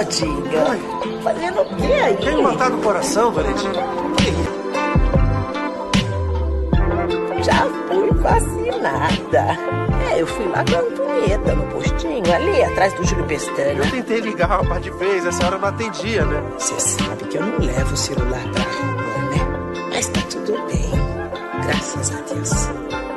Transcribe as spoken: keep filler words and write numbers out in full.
Todinho. Oi. Fazendo o que aí? Tenho matado o coração, Valentina. Já fui vacinada. É, eu fui lá com a Antonieta no postinho, ali atrás do Júlio Pestana. Eu tentei ligar uma par de vezes, essa hora não atendia, né? Você sabe que eu não levo o celular pra rua, né? Mas tá tudo bem. Graças a Deus.